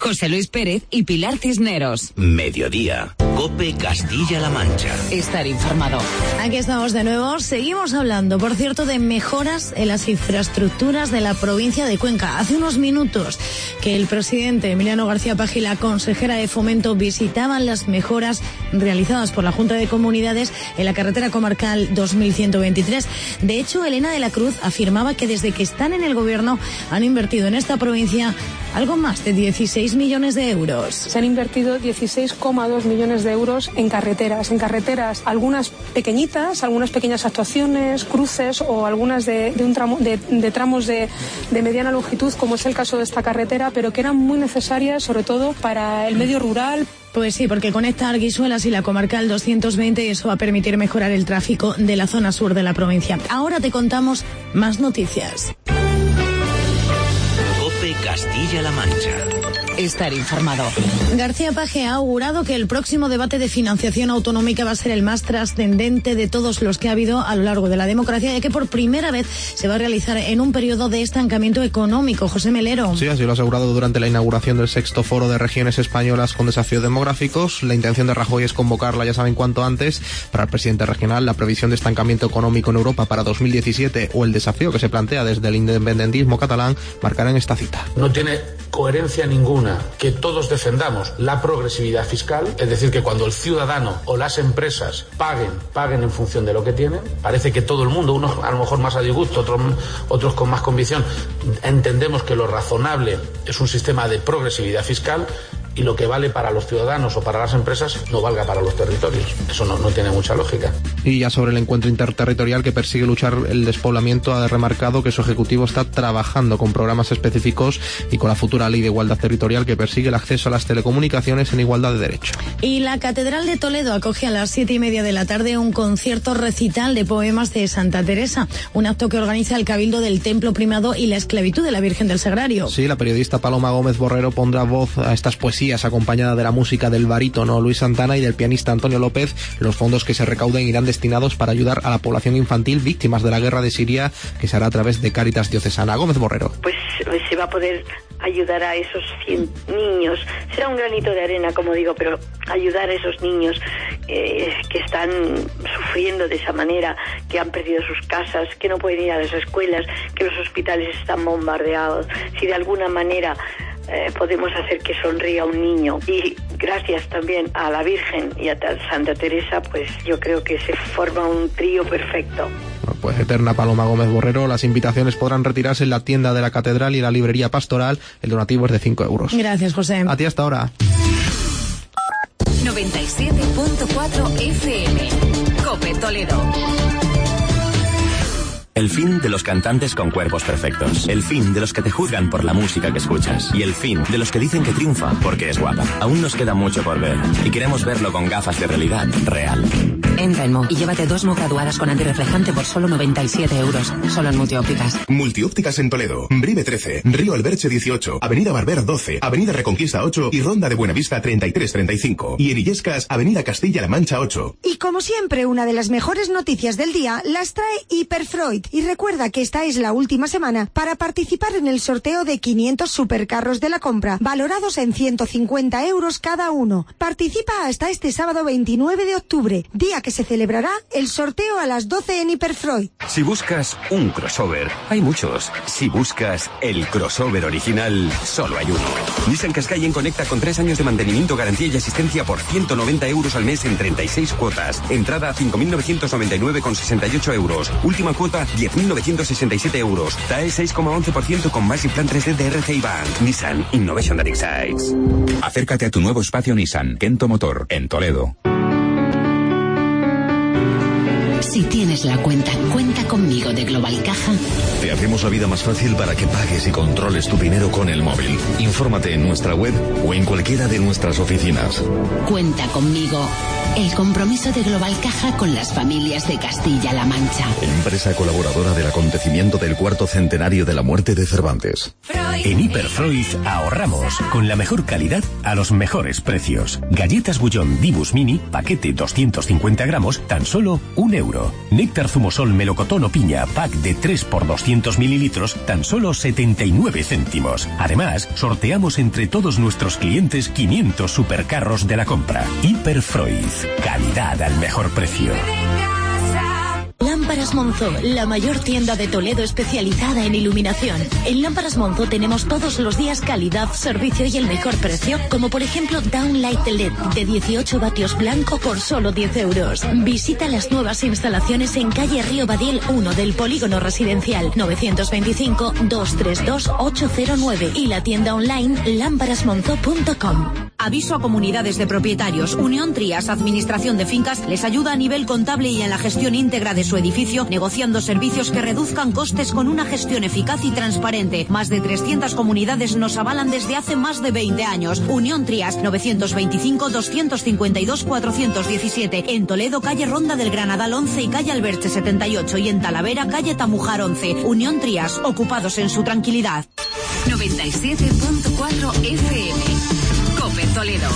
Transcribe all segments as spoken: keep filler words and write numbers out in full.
José Luis Pérez y Pilar Cisneros. Mediodía. COPE Castilla-La Mancha. Estar informado. Aquí estamos de nuevo. Seguimos hablando, por cierto, de mejoras en las infraestructuras de la provincia de Cuenca. Hace unos minutos que el presidente Emiliano García Paje y la consejera de Fomento visitaban las mejoras realizadas por la Junta de Comunidades en la carretera comarcal dos mil ciento veintitrés. De hecho, Elena de la Cruz afirmaba que desde que están en el gobierno han invertido en esta provincia algo más de dieciséis millones de euros. Se han invertido dieciséis coma dos millones de euros en carreteras, en carreteras, algunas pequeñitas, algunas pequeñas actuaciones, cruces o algunas de, de, un tramo, de, de tramos de, de mediana longitud, como es el caso de esta carretera, pero que eran muy necesarias, sobre todo para el medio rural. Pues sí, porque conecta Arguisuelas y la comarcal doscientos veinte y eso va a permitir mejorar el tráfico de la zona sur de la provincia. Ahora te contamos más noticias. COPE Castilla-La Mancha. Estar informado. García Paje ha augurado que el próximo debate de financiación autonómica va a ser el más trascendente de todos los que ha habido a lo largo de la democracia y que por primera vez se va a realizar en un periodo de estancamiento económico. José Melero. Sí, así lo ha asegurado durante la inauguración del sexto foro de regiones españolas con desafíos demográficos. La intención de Rajoy es convocarla, ya saben, cuanto antes. Para el presidente regional, la previsión de estancamiento económico en Europa para dos mil diecisiete o el desafío que se plantea desde el independentismo catalán marcarán esta cita. No tiene coherencia ninguna que todos defendamos la progresividad fiscal, es decir, que cuando el ciudadano o las empresas paguen, paguen en función de lo que tienen. Parece que todo el mundo, unos a lo mejor más a disgusto, otros, otros con más convicción, entendemos que lo razonable es un sistema de progresividad fiscal y lo que vale para los ciudadanos o para las empresas no valga para los territorios. Eso no, no tiene mucha lógica. Y ya sobre el encuentro interterritorial que persigue luchar el despoblamiento, ha remarcado que su ejecutivo está trabajando con programas específicos y con la futura ley de igualdad territorial que persigue el acceso a las telecomunicaciones en igualdad de derecho. Y la Catedral de Toledo acoge a las siete y media de la tarde un concierto recital de poemas de Santa Teresa, un acto que organiza el Cabildo del Templo Primado y la Esclavitud de la Virgen del Sagrario. Sí, la periodista Paloma Gómez Borrero pondrá voz a estas poesías acompañada de la música del barítono Luis Santana y del pianista Antonio López. Los fondos que se recauden irán destinados para ayudar a la población infantil víctimas de la guerra de Siria, que se hará a través de Cáritas Diocesana. Gómez Borrero. Pues se va a poder ayudar a esos cien niños. Será un granito de arena, como digo, pero ayudar a esos niños eh, que están sufriendo de esa manera, que han perdido sus casas, que no pueden ir a las escuelas, que los hospitales están bombardeados. Si de alguna manera Eh, podemos hacer que sonría un niño, y gracias también a la Virgen y a Santa Teresa, pues yo creo que se forma un trío perfecto. Pues eterna Paloma Gómez Borrero. Las invitaciones podrán retirarse en la tienda de la Catedral y la librería Pastoral. El donativo es de cinco euros. Gracias, José. A ti hasta ahora. noventa y siete punto cuatro F M. COPE Toledo. El fin de los cantantes con cuerpos perfectos. El fin de los que te juzgan por la música que escuchas. Y el fin de los que dicen que triunfa porque es guapa. Aún nos queda mucho por ver. Y queremos verlo con gafas de realidad real. Entra en Mo y llévate dos Mo graduadas con antirreflejante por solo noventa y siete euros. Solo en Multiópticas. Multiópticas en Toledo. Brive trece. Río Alberche dieciocho. Avenida Barber doce. Avenida Reconquista ocho. Y Ronda de Buenavista treinta y tres treinta y cinco. Y en Illescas, Avenida Castilla-La Mancha ocho. Y como siempre, una de las mejores noticias del día las trae Hiperfreud. Y recuerda que esta es la última semana para participar en el sorteo de quinientos supercarros de la compra, valorados en ciento cincuenta euros cada uno. Participa hasta este sábado veintinueve de octubre, día que se celebrará el sorteo a las doce en Hiperfreud. Si buscas un crossover, hay muchos. Si buscas el crossover original, solo hay uno. Nissan Qashqai conecta con tres años de mantenimiento, garantía y asistencia por ciento noventa euros al mes en treinta y seis cuotas. Entrada cinco mil novecientos noventa y nueve con sesenta y ocho euros. Última cuota diez mil novecientos sesenta y siete euros. T A E seis coma once por ciento con más y plan tres D de R C I Bank. Nissan Innovation that excites. Acércate a tu nuevo espacio Nissan Kento Motor en Toledo. Si tienes la cuenta Cuenta Conmigo de Global Caja, te hacemos la vida más fácil para que pagues y controles tu dinero con el móvil. Infórmate en nuestra web o en cualquiera de nuestras oficinas. Cuenta Conmigo. El compromiso de Global Caja con las familias de Castilla-La Mancha. Empresa colaboradora del acontecimiento del cuarto centenario de la muerte de Cervantes. Freud. En Hiperfreud ahorramos con la mejor calidad a los mejores precios. Galletas Bullón Dibus Mini, paquete doscientos cincuenta gramos, tan solo un euro. Néctar Zumosol Melocotón o Piña, pack de tres por doscientos mililitros, tan solo setenta y nueve céntimos. Además, sorteamos entre todos nuestros clientes quinientos supercarros de la compra. Hiperfreud, calidad al mejor precio. Lámparas Monzó, la mayor tienda de Toledo especializada en iluminación. En Lámparas Monzó tenemos todos los días calidad, servicio y el mejor precio, como por ejemplo Downlight L E D de dieciocho vatios blanco por solo diez euros. Visita las nuevas instalaciones en calle Río Badiel uno del Polígono Residencial novecientos veinticinco, doscientos treinta y dos, ochocientos nueve y la tienda online lámparas monzó punto com. Aviso a comunidades de propietarios. Unión Trías, Administración de Fincas, les ayuda a nivel contable y en la gestión íntegra de su edificio, negociando servicios que reduzcan costes con una gestión eficaz y transparente. Más de trescientas comunidades nos avalan desde hace más de veinte años. Unión Trías, novecientos veinticinco, doscientos cincuenta y dos, cuatrocientos diecisiete. En Toledo, calle Ronda del Granadal once y calle Alberche setenta y ocho. Y en Talavera, calle Tamujar once. Unión Trías, ocupados en su tranquilidad. noventa y siete punto cuatro F M. Cope Toledo.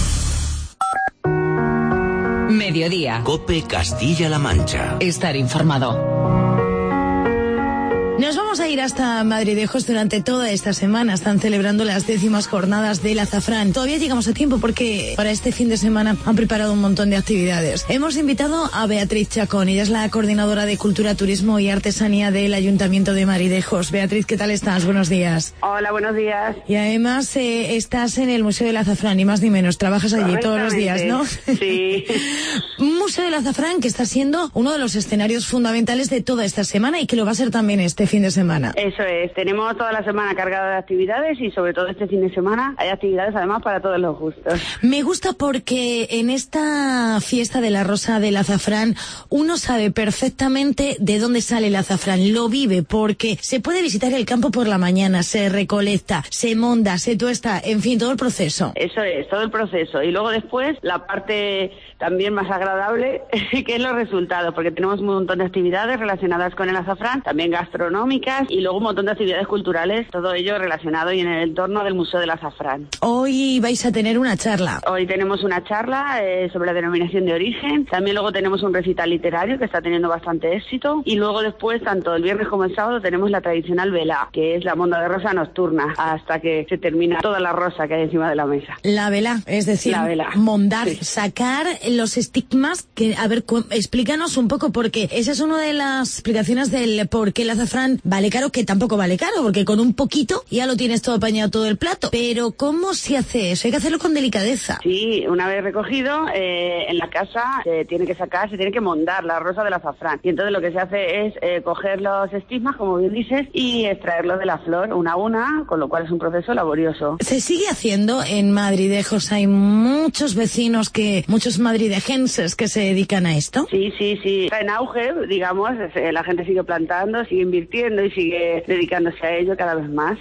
Mediodía. Cope Castilla-La Mancha. Estar informado. Nos vamos a ir hasta Madridejos. Durante toda esta semana están celebrando las décimas jornadas del azafrán. Todavía llegamos a tiempo porque para este fin de semana han preparado un montón de actividades. Hemos invitado a Beatriz Chacón. Ella es la coordinadora de Cultura, Turismo y Artesanía del Ayuntamiento de Madridejos. Beatriz, ¿qué tal estás? Buenos días. Hola, buenos días. Y además eh, estás en el Museo del Azafrán, ni más ni menos. Trabajas allí todos los días, ¿no? Sí. Un Museo del Azafrán que está siendo uno de los escenarios fundamentales de toda esta semana y que lo va a ser también este fin de semana. Eso es, tenemos toda la semana cargada de actividades y sobre todo este fin de semana hay actividades además para todos los gustos. Me gusta porque en esta fiesta de la Rosa del Azafrán uno sabe perfectamente de dónde sale el azafrán, lo vive porque se puede visitar el campo por la mañana, se recolecta, se monda, se tuesta, en fin, todo el proceso. Eso es, todo el proceso y luego después la parte también más agradable que es los resultados, porque tenemos un montón de actividades relacionadas con el azafrán, también gastronómicas y luego un montón de actividades culturales, todo ello relacionado y en el entorno del Museo del Azafrán. Hoy vais a tener una charla. Hoy tenemos una charla eh, sobre la denominación de origen, también luego tenemos un recital literario que está teniendo bastante éxito y luego después, tanto el viernes como el sábado, tenemos la tradicional velá, que es la monda de rosa nocturna, hasta que se termina toda la rosa que hay encima de la mesa. La velá, es decir, la velá. mondar, sí. sacar los estigmas, que, a ver, cu- explícanos un poco, porque esa es una de las explicaciones del por qué el azafrán vale caro, que tampoco vale caro, porque con un poquito ya lo tienes todo apañado, todo el plato. Pero ¿cómo se hace eso? Hay que hacerlo con delicadeza. Sí, una vez recogido, eh, en la casa se tiene que sacar, se tiene que mondar la rosa del azafrán. Y entonces lo que se hace es eh, coger los estigmas, como bien dices, y extraerlos de la flor una a una, con lo cual es un proceso laborioso. Se sigue haciendo en Madridejos, hay muchos vecinos que, muchos madridejenses que se dedican a esto. Sí, sí, sí. Está en auge, digamos, la gente sigue plantando, sigue invirtiendo y sigue dedicándose a ello cada vez más.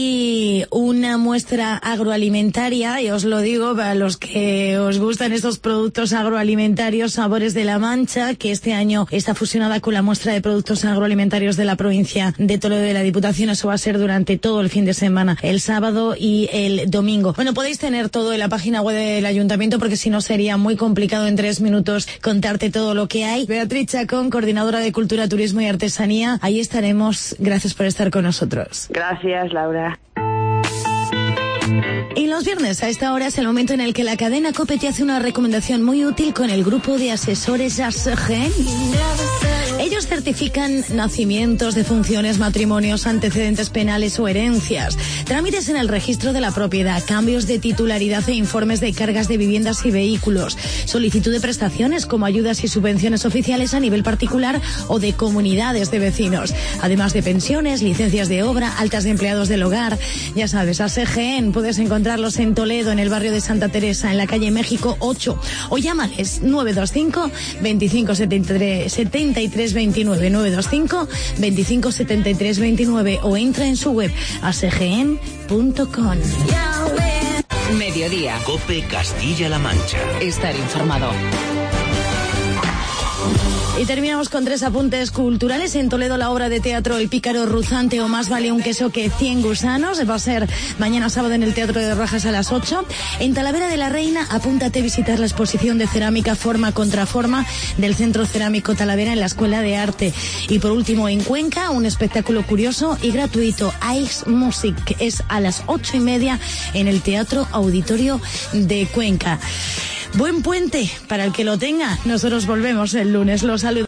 Hay una muestra agroalimentaria, y os lo digo para los que os gustan estos productos agroalimentarios, Sabores de la Mancha, que este año está fusionada con la muestra de productos agroalimentarios de la provincia de Toledo de la Diputación. Eso va a ser durante todo el fin de semana, el sábado y el domingo. Bueno, podéis tener todo en la página web del ayuntamiento porque si no sería muy complicado en tres minutos contarte todo lo que hay. Beatriz Chacón, coordinadora de Cultura, Turismo y Artesanía, ahí estaremos. Gracias por estar con nosotros. Gracias, Laura. Y los viernes a esta hora es el momento en el que la cadena COPE te hace una recomendación muy útil con el grupo de asesores A S G. Ellos certifican nacimientos, defunciones, matrimonios, antecedentes penales o herencias, trámites en el registro de la propiedad, cambios de titularidad e informes de cargas de viviendas y vehículos, solicitud de prestaciones como ayudas y subvenciones oficiales a nivel particular o de comunidades de vecinos, además de pensiones, licencias de obra, altas de empleados del hogar. Ya sabes, A S G, puedes encontrarlos en Toledo, en el barrio de Santa Teresa, en la calle México ocho, o llámales nueve dos cinco, veinticinco setenta y tres veintinueve, nueve dos cinco, veinticinco setenta y tres veintinueve, o entra en su web a s g n punto com. Mediodía. Cope Castilla-La Mancha. Estar informado. Y terminamos con tres apuntes culturales. En Toledo, la obra de teatro El Pícaro Ruzante o Más vale un queso que cien gusanos va a ser mañana sábado en el Teatro de Rajas a las ocho. En Talavera de la Reina, apúntate a visitar la exposición de cerámica Forma contra Forma del Centro Cerámico Talavera en la Escuela de Arte. Y por último, en Cuenca, un espectáculo curioso y gratuito, Ice Music, que es a las ocho y media en el Teatro Auditorio de Cuenca. Buen puente para el que lo tenga. Nosotros volvemos el lunes. Los saludos.